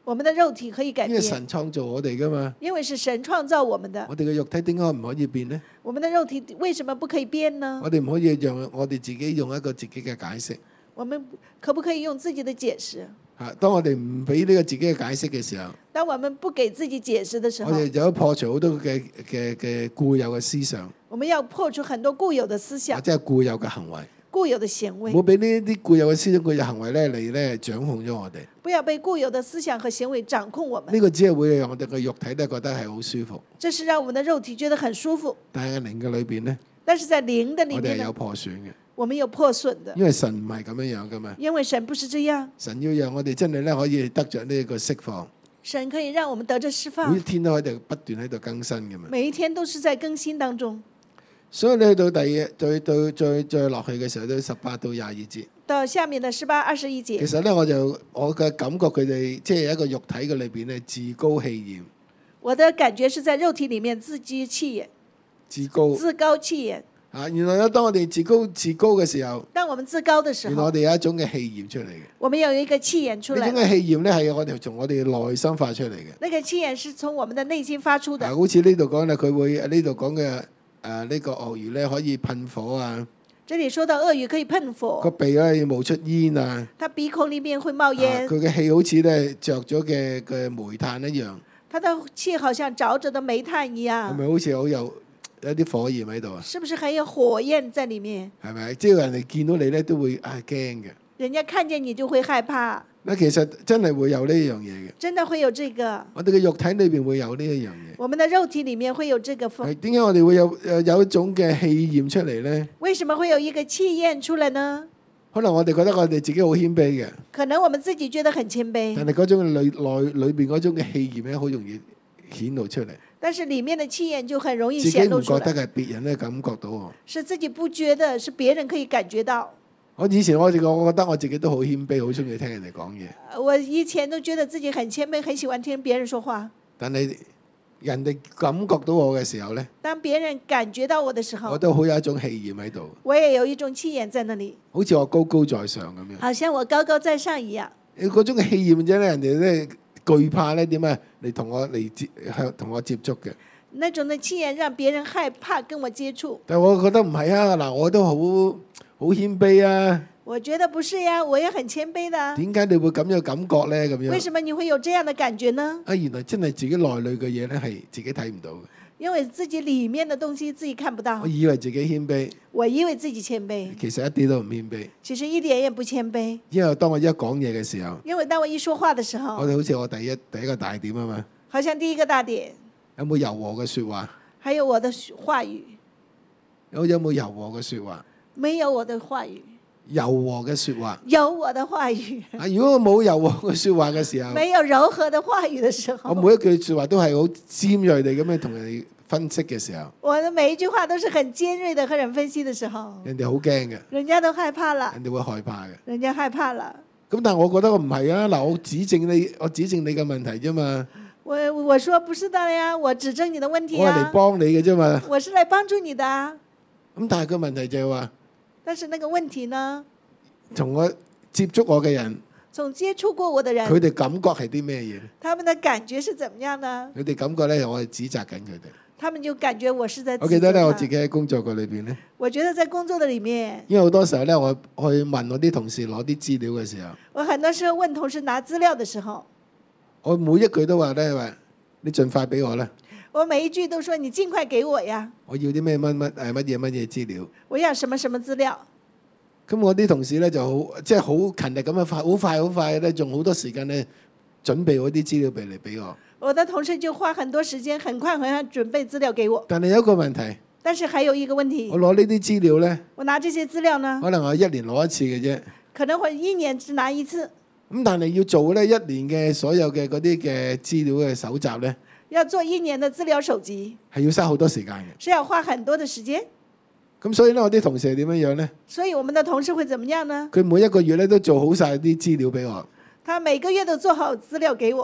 我們的肉體可以改因為變， 神創造我哋噶嘛， 因為是神創造我們的。 我哋嘅肉體點解唔可以變呢？ 我們的肉體為什麼不可以變呢？ 我哋唔可以讓我哋自己用一個自己嘅解釋我們可不可以用自己的解釋？ 嚇。當我哋唔俾呢個自己嘅解釋嘅時候， 當我們不給自己解釋的時候， 我哋就要破除好多嘅固有嘅思想， 我們要破除很多固有的思或想、 者係固有嘅行為。 固有的行為唔好，俾呢啲固有嘅思想、固有行為嚟掌控咗我哋。 不要被固有的思想和行為掌控我們。 呢個只係會讓我哋嘅肉體咧覺得係好舒服， 這是讓我們的肉體覺得很舒服， 但係靈嘅裏邊呢， 但是在靈的裡我哋係有面呢， 破損嘅， 我們有破損的， 因為神唔係咁樣樣噶嘛。 因為神不是這樣， 神要讓我哋真係咧可以得着呢個釋放， 神可以讓我們得着釋每放一，天都喺度不斷喺度更新噶嘛。 每一天都是在更新當中。 所以你去到再落去嘅時候，都18到22節。 到下面的18、21節， 其實咧，我嘅感覺佢哋即係一個肉體嘅裏邊咧，自高氣焰， 我的感覺是在肉體裡面自欺欺人， 自高自高氣焰。 啊！原來咧，當我哋自高嘅時候， 當我們自高的時候， 原來我哋有一種嘅氣焰出嚟嘅。 我們有一個氣焰出呢種來了， 嘅氣焰咧係我哋從我哋內心發出嚟嘅。 那個氣焰是從我們的內心發出的。 好似呢度講咧，佢會呢度講嘅呢個鱷魚咧可以噴火啊， 這裡說到鱷魚可以噴個火， 鼻咧要冒出煙啊， 它鼻孔裡面會冒煙， 佢嘅氣好似咧着咗嘅煤炭一樣， 它的氣好像着着的煤炭一係樣， 咪好似好有啲火焰喺度啊？ 是不是很有火焰在裡面？ 係咪？即係人哋見到你咧都會驚嘅。 人家看見你就會害怕， 嗱，其實真係會有呢樣嘢嘅。 真的會有這個。 我哋嘅肉體裏邊會有呢一樣嘢。 我們的肉體裡面會有這個風。 係點解我哋會有一種嘅氣焰出嚟咧？ 為什麼會有一個氣焰出來呢？ 可能我哋覺得我哋自己好謙卑嘅， 可能我們自己覺得很謙卑， 但係嗰種裏邊嗰種嘅氣焰咧，好容易顯露出嚟。 但是裡面的氣焰就很容易自己顯露出來， 唔覺得係別人咧感覺到喎。 是自己不覺得，是別人可以感覺到。 我以前我覺得我自己都好謙卑，好中意聽人哋講嘢。 我以前都覺得自己很謙卑，很喜歡聽別人說話。 但係人哋感覺到我嘅時候咧， 當別人感覺到我的時我候， 都好有一種氣焰喺度， 我也有一種氣焰在那裡， 好似我高高在上咁樣。 好像我高高在上一樣。 嗰種嘅氣焰啫咧，人哋咧懼怕咧點啊嚟同我接觸嘅。 那種的氣焰讓別人害怕跟我接觸。 但係我覺得唔係啊，嗱，我都好謙卑啊。 我覺得不是呀，我也很謙卑的。 點解你會咁樣感覺咧？咁樣為什麼你會有這樣的感覺呢？ 啊，原來真係自己內裏嘅嘢咧係自己睇唔到嘅。 因為自己裡面的東西自己看不到我。以為自己謙卑， 我以為自己謙卑， 其實一啲都唔謙卑。 其實一點也不謙卑。 因為當我一講嘢嘅時候， 因為當我一說話的時我候， 哋好似我第一個大點啊嘛。 好像第一個大點， 有冇柔和嘅説話？ 還有我的話語， 有冇柔和嘅説話？ 沒有我的話語， 柔和嘅説話。 有我的話語。 啊，如果我冇柔和嘅説話嘅時候， 沒有柔和的話語的時我候， 每一句説話都係好尖鋭地咁樣同人哋分析嘅時候， 我的每一句話都是很尖銳的和人分析的時候， 人哋好驚嘅， 人家都害怕了， 人哋會害怕嘅。 人家害怕了。 咁但係我覺得我唔係啊，嗱，我指正你嘅問題啫嘛， 我說不是的呀，我指正你的問題我係嚟啊， 幫你嘅啫嘛。 我是來幫助你的啊。 咁但係個問題就係話， 但是那個問題呢， 同我接觸我嘅人， 從接觸過我的人， 佢哋感覺係啲咩嘢？ 他們的感覺是怎麼樣呢？ 佢哋感覺咧，我係指責緊佢哋。 他們就感覺我是在指責我記得咧， 他我自己喺工作個裏邊咧， 我覺得在工作的裡面， 因為好多時候咧，我去問我啲同事攞啲資料嘅時候， 我很多時候問同事拿資料的時候， 我每一句都話咧話，你盡快俾我啦， 我每一句都說你盡快給我呀， 我要啲咩乜嘢資料。 我要什麼什麼資料。 咁我啲同事咧就好，即係好勤力咁樣好快咧，仲好多時間咧準備嗰啲資料俾我。 我的同事就花很多時間，很快準備資料給我。 但係有一個問題， 但是還有一個問題我，攞呢啲資料咧， 我拿這些資料呢， 可能我一年攞一次嘅啫。 可能會一年只拿一次。 咁但係要做咧一年嘅所有嘅嗰啲嘅資料嘅搜集咧， 要做一年的資料搜集， 係要嘥好多時間嘅。 是要花很多的時間。 咁所以咧，我啲同事係點樣樣咧？ 所以我們的同事會怎麼樣呢？ 佢每一個月咧都做好晒啲資料俾我。 他每個月都做好資料給我。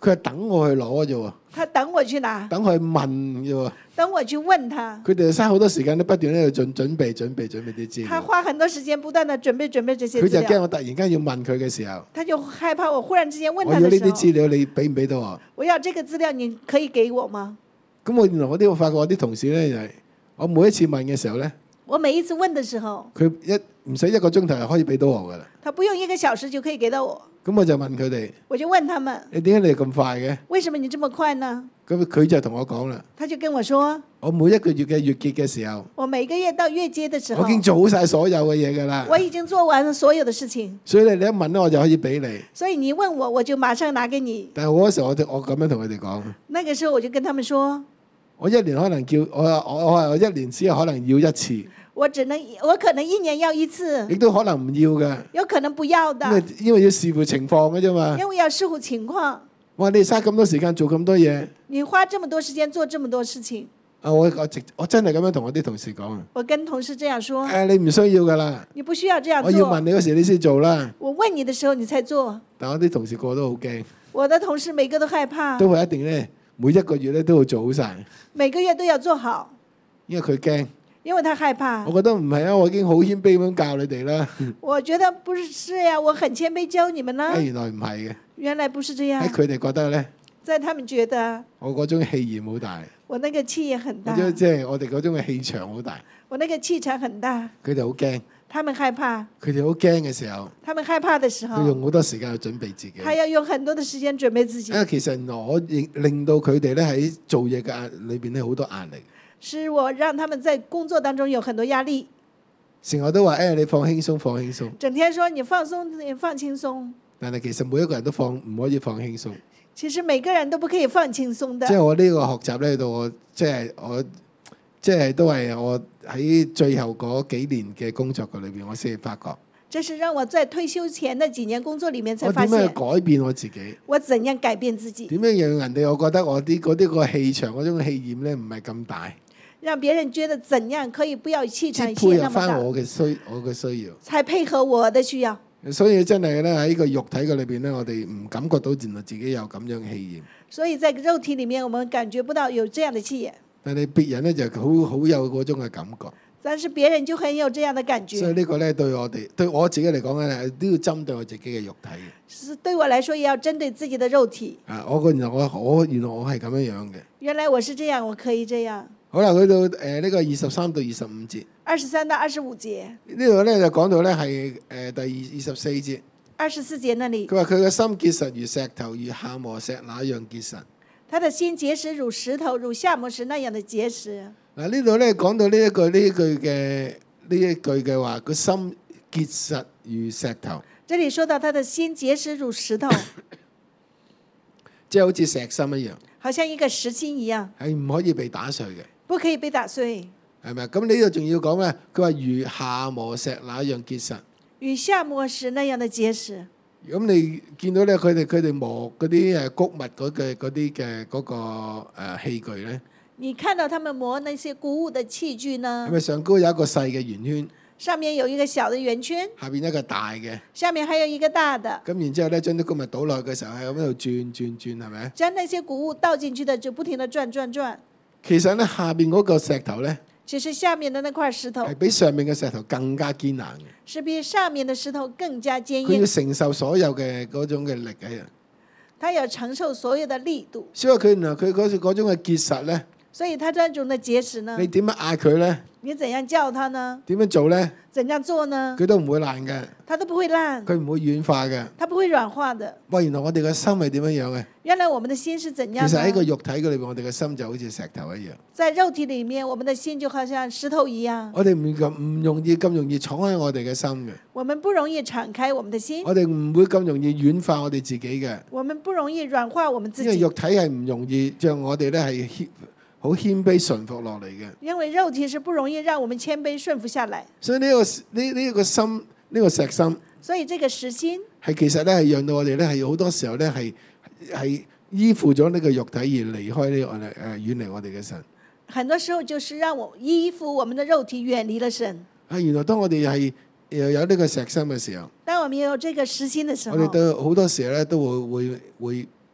佢係等我去攞啫喎， 他等我去拿， 等佢問啫喎。 等我去問他。 佢哋嘥好多時間都不斷喺度準備啲資料。 他花很多時間不斷地準備這些佢就資料。 驚我突然間要問佢嘅時候， 他就害怕我忽然之間問我要呢他的時候， 啲資料，你俾唔俾到我？ 我要這個資料，你可以給我嗎？ 咁我原來我都發覺我啲同事咧，就係我每一次問嘅時候咧， 我每一次問的時候， 佢唔使1個鐘頭就可以俾到我噶啦。 他不用1個小時就可以給到我。 咁我就問佢哋： 我就問他們， 你點解你咁快嘅？ 為什麼你這麼快呢？ 咁佢就同我講啦： 他就跟我說， 我每一個月嘅月結嘅時候， 我每個月到月結的時候， 我已經做好晒所有嘅嘢噶啦。 我已經做完了所有的事情， 所以你一問咧，我就可以俾你。 所以你一問我，我就馬上拿給你。 但係我嗰時候我咁樣同佢哋講， 那個時候我就跟他們說， 我一年可能叫我一年只係可能要一次， 我可能1年要1次， 亦都可能唔要嘅。 有可能不要的， 因為要視乎情況嘅啫嘛。 因為要視乎情況。 哇！你嘥咁多時間做咁多嘢， 你花這麼多時間做這麼多事情， 我真係咁樣同我啲同事講。 我跟同事這樣說， 你唔需要噶啦， 你不需要這樣我要問做。 你嗰時你先做啦。 我問你的時候你才做。 但我啲同事個個都好驚， 我的同事每個都害怕， 都係一定咧，每一個月咧都要做好晒， 每個月都要做好， 因為佢驚。 因為他害怕我。覺得唔係啊，我已經好謙卑咁教你哋啦。 我覺得不是呀，我很謙卑教你們呢。 原來唔係嘅， 原來不是這喺樣， 佢哋覺得咧， 在他們覺得我嗰種氣焰好大， 我那個氣也很大， 即係我哋嗰種嘅氣場好大， 我那個氣場很大， 佢哋好驚。 他們害怕， 佢哋好驚嘅時候， 他們害怕的時佢候， 用好多時間去準備自己。 他要用很多的時間準備自己因，為其實我令到佢哋咧喺做嘢嘅壓裏邊咧好多壓力。 使我讓他們在工作當中有很多壓力。 成日都話你放輕鬆，放輕鬆。 整天說你放鬆，你放輕鬆， 但係其實每一個人都唔可以放輕鬆。 其實每個人都不可以放輕鬆的。 即係我呢個學習咧，到我即係都係我喺最後嗰幾年嘅工作嘅裏邊，我先發覺。 這是讓我在退休前的幾年工作裡面才我發現， 點樣去改變我自己？ 我怎樣改變自己， 點樣讓人哋我覺得我嗰啲個氣場嗰種氣焰咧唔係咁大， 讓別人覺得怎樣可以不要氣場即係配合線那麼大， 翻我嘅需要。 才配合我的需要。 所以真係咧喺個肉體嘅裏邊咧，我哋唔感覺到原來自己有咁樣嘅氣焰。 所以在肉體裡面，我們感覺不到有這樣的氣焰， 但係別人咧就好有嗰種嘅感覺。 但是別人就很有這樣的感所以覺。 呢個咧對我自己嚟講咧，都要針對我自己嘅肉體嘅。 是對我來說，也要針對自己的肉體。 原來我係咁樣樣嘅。 原來我是這樣，我可以這樣。 好啦，去到呢個23到25節， 23到25節， 呢度咧就講到咧係第24節。 24節那裡， 佢話佢嘅心結實如石頭，如夏磨石那樣結實。 他的心結實如石頭，如夏磨石那樣的結實。 嗱，呢度咧講到呢一句嘅話，個心結實如石頭， 這裡說到他的心結實如石頭， 即係好似石心一樣， 好像一個石心一樣， 係唔可以被打碎嘅， 不可以被打碎。 係咪？咁呢度仲要講咩？佢話如夏磨石那樣結實。 與夏磨石那樣的結實。 咁你見到咧，佢哋磨嗰啲穀物嗰啲嘅嗰個器具咧， 你看到他們磨那些穀物的器具呢係？咪上高有一個細嘅圓圈， 上面有一個小的圓圈， 下邊一個大嘅， 下面還有一個大的。 咁然之後咧，將啲穀物倒落去嘅時候係咁喺度轉，係咪？ 將那些穀物倒進去的就不停地轉。 其實咧，下邊嗰個石頭咧， 其實下面的那塊石頭係比上面嘅石頭更加堅硬嘅。 是比上面的石頭更加堅佢要硬， 承受所有嘅嗰種嘅力喺度， 它要承受所有的力度。 所以佢原來佢嗰種嘅結實咧， 所以它這種的結實呢你，點樣嗌佢咧？ 你怎樣叫它呢？ 點樣做咧？ 怎樣做呢？ 佢都唔會爛嘅， 它都不會爛， 佢唔會軟化嘅。 它不會軟化的。 哇！原來我哋嘅心係點樣樣嘅？ 原來我們的心是怎其樣的？ 實喺個肉體嘅裏邊，我哋嘅心就好似石頭一樣。 在肉體裡面，我們的心就好像石頭一樣。 我哋唔容易咁容易敞開我哋嘅心嘅， 我們不容易敞開我們的心， 我哋唔會咁容易軟化我哋自己嘅， 我們不容易軟化我們自己因為肉。體係唔容易讓我哋咧係好謙卑順服落嚟嘅。 因為肉體是不容易讓我們謙卑順服下來， 所以呢個心呢個石心所以這個實心係其實咧係讓到我哋咧係好多時候咧係依附咗呢個肉體而離開呢個遠離我哋嘅神。 很多時候就是讓我依附我們的肉體遠離了神。 原來當我哋係有呢個石心嘅時候， 當我們有這個實心的時候我，哋都好多時候咧都會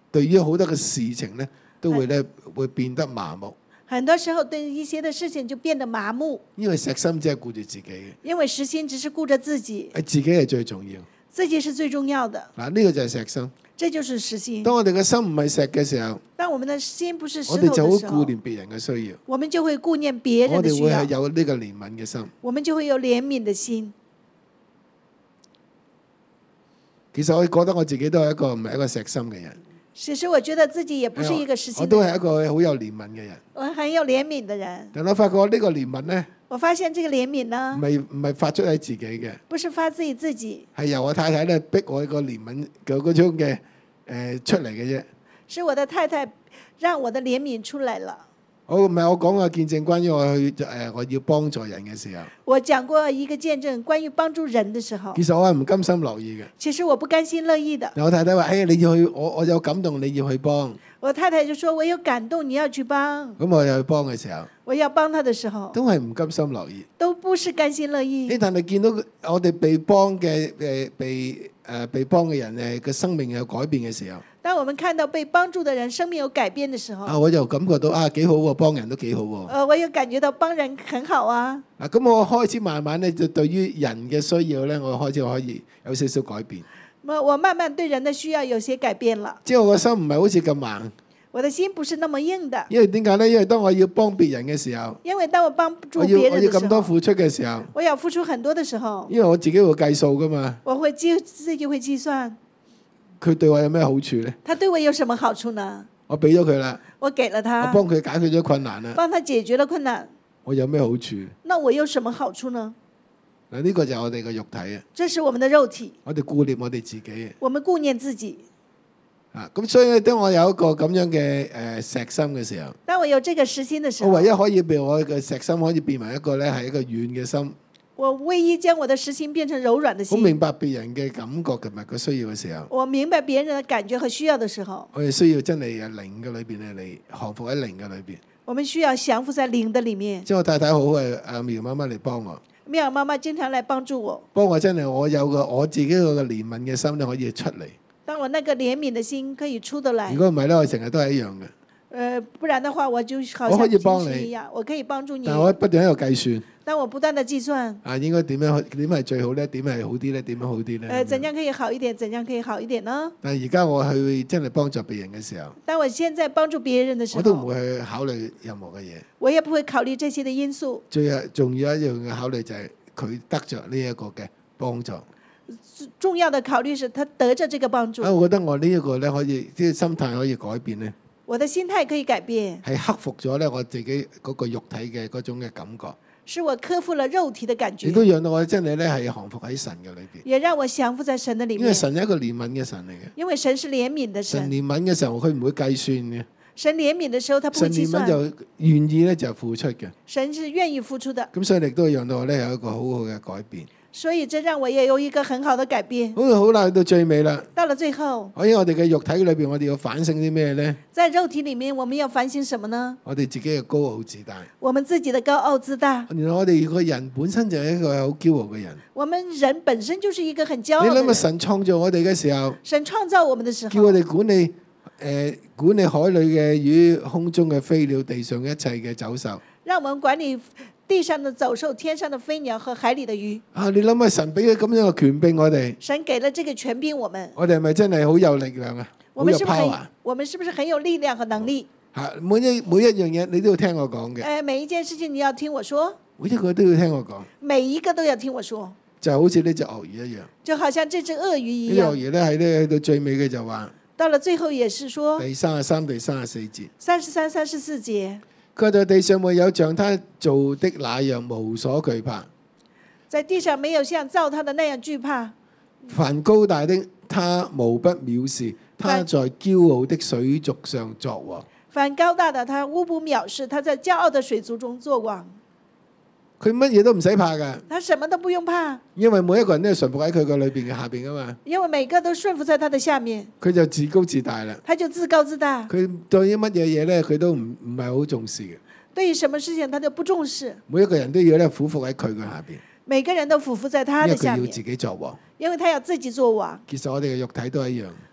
對於好多嘅事情咧，都會咧會變得麻木， 很多時候對一些的事情就變得麻木， 因為石心只係顧住自己嘅， 因為實心只是顧着自己， 自己係最重要。 自己是最重要的。 嗱，呢個就係石心。 這就是實心。 當我哋嘅心唔係石嘅時候， 當我們的心不是石我頭哋就好顧的時候， 念別人嘅需要， 我們就會顧念別我人的需要哋會係，有呢個憐憫嘅心。 我們就會有憐憫的心。 其實我覺得我自己都係一個唔係一個石心嘅人， 其實我覺得自己也不是一個實我都係一心的人， 個好有憐憫嘅人。 我很有憐憫的人。 但我發覺呢個憐憫咧， 我發現這個憐憫唔呢， 係發出喺自己嘅， 不是發自於自己， 係由我太太咧逼我個憐憫嘅嗰種嘅出嚟嘅啫。 是我的太太讓我的憐憫出來了。 我唔係我講個見證關於我去我要幫助人嘅時候， 我講過一個見證，關於幫助人的時候， 其實我係唔甘心樂意嘅。 其實我不甘心樂意的。 我太太話：哎，你要去，我有感動，你要去幫。 我太太就說：我有感動，你要去幫。 咁我又去幫嘅時候， 我要幫他的時候， 都係唔甘心樂意。 都不是甘心樂意。 但係見到我哋被幫嘅被幫嘅人嘅生命有改變嘅時候， 當我們看到被幫助的人生命有改變的時候， 我就感覺到幾好喎，幫人都幾好喎。 我又感覺到幫人很好啊。 咁我開始慢慢咧，就對於人嘅需要咧，我開始可以有少少改變。 我慢慢對人的需要有些改變了。 即係我個心唔係好似咁硬。 我的心不是那麼硬的。 因為點解咧？因為當我要幫別人嘅時候， 因為當我幫助我別人的時候， 要咁多付出嘅時候， 我要付出很多的時候， 因為我自己會計數噶嘛。 我會自己會計算。 佢對我有咩好處咧？ 他對我有什麼好處呢？ 我俾咗佢啦， 我給了他， 我幫佢解決咗困難啦， 幫他解決了困難。 我有咩好處？ 那我有什麼好處呢？ 嗱，呢個就係我哋嘅肉體啊！ 這是我們的肉體， 我哋顧念我哋自己我們顧念自己。 咁所以咧，當我有一個咁樣嘅石心嘅時候， 當我有這個實心的時候， 我唯一可以俾我嘅石心可以變為一個咧係一個軟嘅心。 我唯一將我的實心變成柔軟的心。 好明白別人嘅感覺同埋個需要嘅時候， 我明白別人的感覺和需要的時候， 我哋需要真係喺靈嘅裏邊咧嚟降服喺靈嘅裏邊。 我們需要降服在靈的裡面。 即係我太太好係阿苗媽媽嚟幫我， 妙媽媽經常來幫助我， 幫我真係我有個我自己個憐憫嘅心咧可以出嚟。 當我那個憐憫的心可以出得來。 如果唔係咧，我成日都係一樣嘅。 不然的話，我就好我可像以幫你平時一樣，我可以幫助你。 但我不斷喺度計算， 當我不斷的計算， 應該點係最好咧？點係好啲咧？點樣好啲咧？ 怎樣可以好一點？怎樣可以好一點呢？ 但係而家我去真係幫助別人嘅時候， 當我現在幫助別人的時候， 我都唔會去考慮任何嘅嘢。 我也不會考慮這些的因素。 最重要一樣嘅考慮就係佢得着呢一個嘅幫助。 重要的考慮是他得着這個幫助。 我覺得我呢一個咧可以，啲心態可以改變咧。 我的心態可以改變， 係克服咗咧我自己嗰個肉體嘅嗰種嘅感覺， 是我克服了肉體的感覺， 亦都讓到我真係咧係降服喺神嘅裏邊。 也讓我降服在神的裡面。 因為神係一個憐憫嘅神嚟嘅， 因為神是憐憫的神。 神憐憫嘅時候佢唔會計算嘅， 神憐憫的時候他不會計算。 神憐憫就願意咧就付出嘅。 神是願意付出的。 咁所以亦都讓到我咧有一個好好嘅改變。 所以這讓我也有一個很好的改變。 好啦，到最尾啦。 到了最後， 喺我哋嘅肉體裏邊，我哋要反省啲咩咧？ 在肉體裡面，我們要反省什麼呢？ 我哋自己嘅高傲自大。 我們自己的高傲自大。 原來我哋個人本身就係一個好驕傲嘅人。 我們人本身就是一個很驕傲的人。 你諗下神創造我哋嘅時候， 神創造我們的時候， 叫我哋管理海裏嘅魚、空中嘅飛鳥、地上一切嘅走獸。 讓我們管理地上的走獸、天上的飛鳥和海裡的魚。 你諗下神俾咗咁樣嘅權柄我哋， 神給了這個權柄我們， 我哋係咪真係好有力量啊？好有 power。 我們是不是很有力量和能力？ 每一樣嘢你都要聽我講嘅。 每一件事情你要聽我說。 每一個都要聽我講。 每一個都要聽我說。 就好似呢隻鱷魚一樣。 就好像這隻鱷魚一樣。 呢隻鱷魚咧喺到最尾嘅就話。 到了最後也是說。 第33、第34節。 33、34節。 佢在地上沒有像他做的那樣無所懼怕。 在地上沒有像造他的那樣懼怕。 凡高大的他無不藐視，他在驕傲的水族上作王。 凡高大的他無不藐視，他在驕傲的水族中作王。 佢乜嘢都唔使怕噶， 他什麼都不用怕， 因為每一個人都係順服喺佢個裏邊嘅下邊噶嘛。 因為每個都順服在他的下面， 佢就自高自大啦。 他就自高自大。 佢對於乜嘢嘢咧，佢都唔係好重視嘅。 對於什麼事情，他就不重視。 每一個人都要咧俯伏喺佢嘅下邊。 每個人都俯伏在他的下面， 因為佢要自己作王， 因為他要自己做王。 其實我哋嘅肉體都係一樣。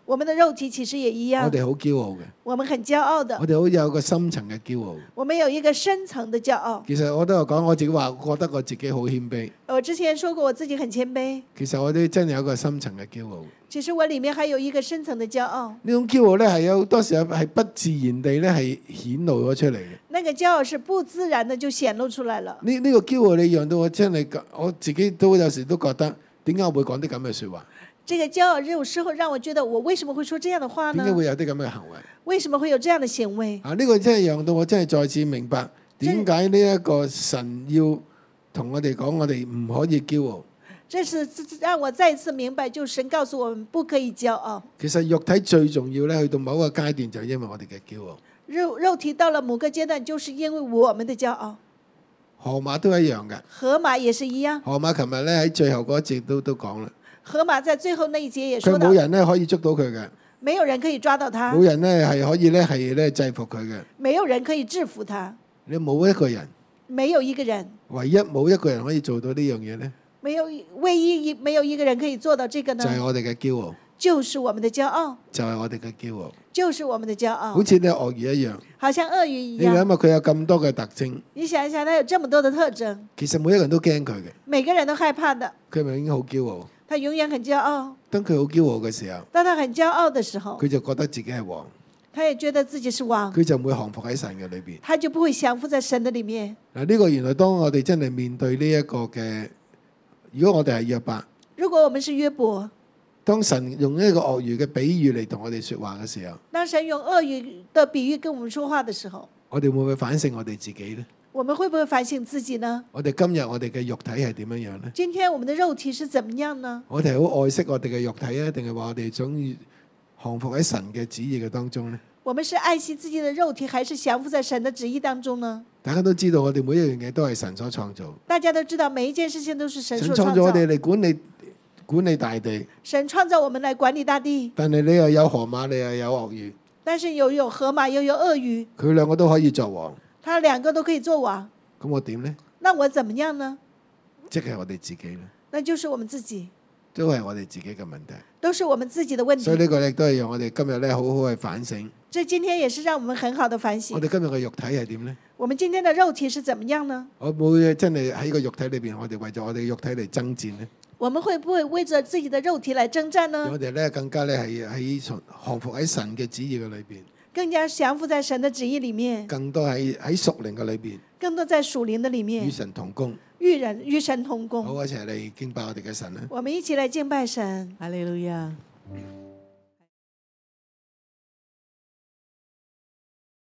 我們的肉體其實也一樣， 我哋好驕傲嘅， 我們很驕傲的， 我哋好有個深層嘅驕傲。 我們有一個深層的驕傲。 其實我都有講，我自己話覺得我自己好謙卑。 我之前說過我自己很謙卑， 其實我都真係有一個深層嘅驕傲。 其實我裡面還有一個深層的驕傲。 呢種驕傲咧係有好多時候係不自然地咧係顯露咗出嚟嘅。 那個驕傲是不自然的就顯露出來了。 呢個驕傲你讓到我真係我自己都有時都覺得點解我會講啲咁嘅説話？ 這個驕傲有時候讓我覺得我為什麼會說這樣的話呢？ 點解會有啲咁嘅行為？ 為什麼會有這樣的行為？ 啊！呢個真係讓到我真係再次明白點解呢一個神要同我哋講，我哋唔可以驕傲。 這是讓我再次明白，就神告訴我們不可以驕傲。 其實肉體最重要咧，去到某個階段就係因為我哋嘅驕傲。 肉體到了某個階段，就是因為我們的驕傲。 河馬都一樣嘅， 河馬也是一樣。 河馬琴日咧喺最後嗰一節都講啦。 河馬在最後那一節也佢說到， 冇人咧可以捉到佢嘅， 沒有人可以抓到他， 冇人咧係可以咧係制服佢嘅。 沒有人可以制服他， 你冇一個人， 沒有一個人， 唯一冇一個人可以做到呢樣嘢咧， 唯一沒有一個人可以做到這個呢？ 就係我哋嘅驕傲， 就是我們的驕傲， 就係我哋嘅驕傲， 就是我們的驕傲， 好似你鱷魚一樣。 好像鱷魚一你諗下樣。 佢有咁多嘅特徵， 你想一想，他有這麼多的特徵， 其實每一個人都驚佢嘅， 每個人都害怕的， 佢咪已經好驕傲。 他永遠很驕傲。 當佢好驕傲嘅時候， 當他很驕傲的時候， 佢就覺得自己係王， 他也覺得自己是王， 佢就唔會降服喺神嘅裏邊。 他就不會降服在神的裡面。 嗱，呢個原來當我哋真係面對呢一個嘅，如果我哋係約伯， 如果我們是約伯， 當神用一個鱷魚嘅比喻嚟同我哋說話嘅時候， 當神用鱷魚的比喻跟我們說話的時候， 我哋會唔會反省我哋自己呢？ 我們會不會反省自己呢？ 我哋今日我哋嘅肉體係點樣樣呢？ 今天我們的肉體是怎麼樣呢？ 我哋係好愛惜我哋嘅肉體啊，定係話我哋想降服喺神嘅旨意嘅當中呢？ 我們是愛惜自己的肉體，還是降服在神的旨意當中呢？ 大家都知道，我哋每一樣嘢都係神所創造。 大家都知道，每一件事情都是神所創神創造我哋造。 嚟管理大地， 神創造我們來管理大地， 但係你又有河馬，你又有鱷魚， 但是有河馬，又有鱷魚， 佢兩個都可以作王， 他兩個都可以做王。 咁我點呢？ 那我怎麼樣呢？ 即係我哋自己呢， 那就是我們自己， 都係我哋自己嘅問題。 都是我們自己的問題。 所以呢個亦都係讓我哋今日咧好好去反省。 這今天也是讓我們很好的反省我。哋今日嘅肉體係點呢？ 我們今天的肉體是怎麼樣呢？ 我會真係喺個肉體裏邊，我哋為咗我哋嘅肉體嚟爭戰呢？ 我們會不會為着自己的肉體來征戰呢？ 我哋咧更加咧係喺降服喺神嘅旨意嘅裏邊， 更加降服在神的旨意裡面， 更多喺屬靈嘅裏邊更多在屬靈的裡與面， 神同工。 與神同好， 工。 一齊嚟敬拜我哋嘅神啦！ 我們一起來敬拜神。 哈利路亞。